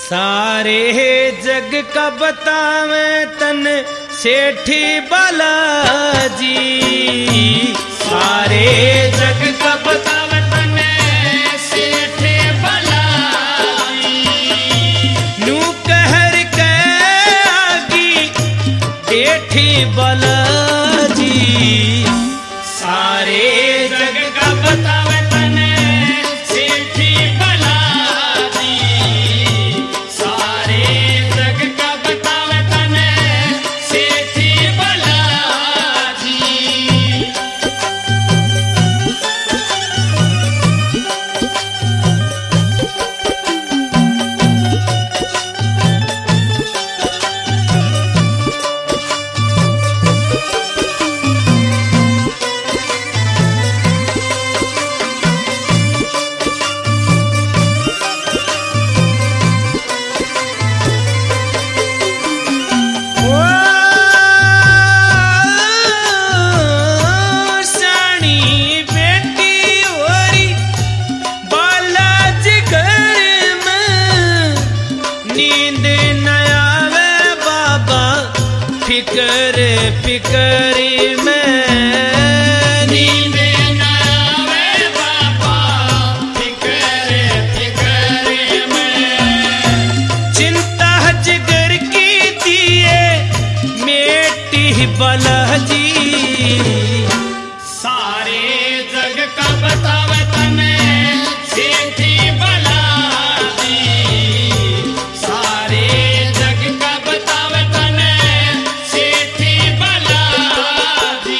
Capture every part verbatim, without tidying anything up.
सारे जग का बतावे तन सेठी बालाजी, सारे जग का बतावे तन सेठी बालाजी। नू कहर के आगी सेठी बालाजी, सारे जग का बतावे तन सेठी बालाजी, सारे जग का बतावे तन सेठी बालाजी। फिकर फिकरी में नींद न आवे बाबा, फिकर फिकरी में चिंता जिगर की दिए मेटी बालाजी, सारे जग का बतावे तने सेठी बालाजी, सारे जग का बतावे तने सेठी बालाजी।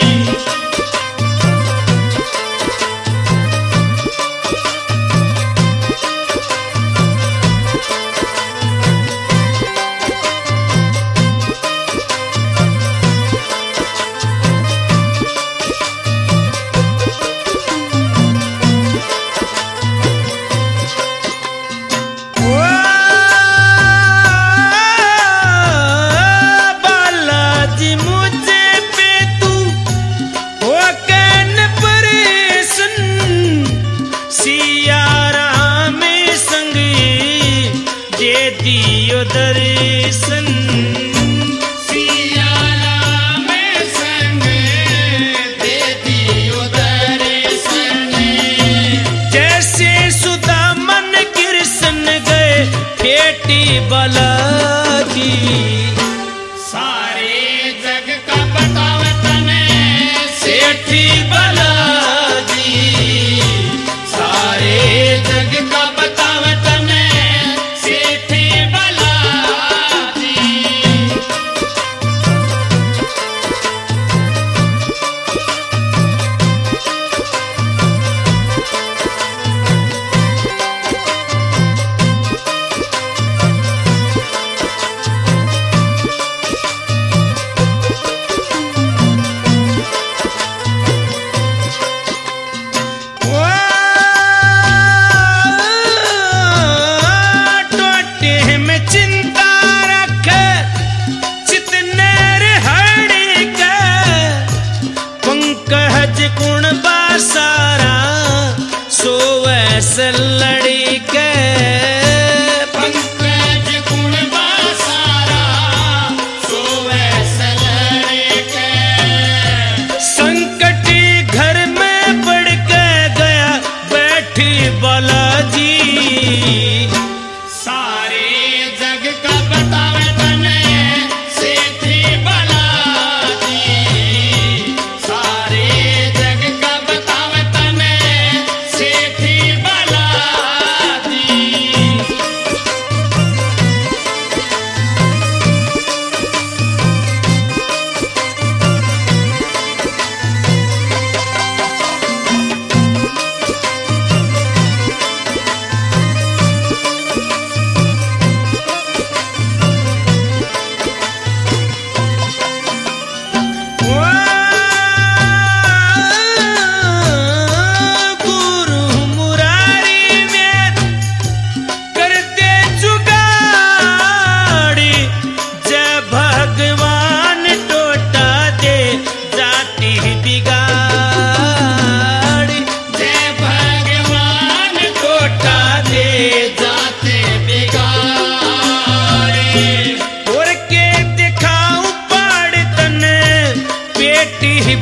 दियो दर्शन सिया राम संग दे दियो दर्शन, जैसे सुधा मन कृष्ण गए बेटी बालाजी, सारे जग का बतावे तने सेठी बालाजी, सारे जग का बतावे तने सेठी बालाजी।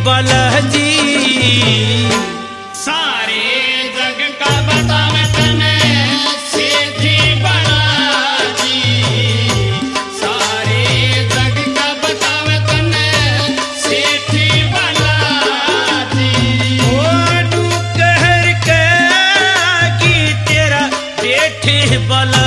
बालाजी। सारे जग का बतावे तने सेठी बालाजी। सारे जग का बतावे तने सेठी बालाजी। ओ डूकर के की तेरा जेठ बाला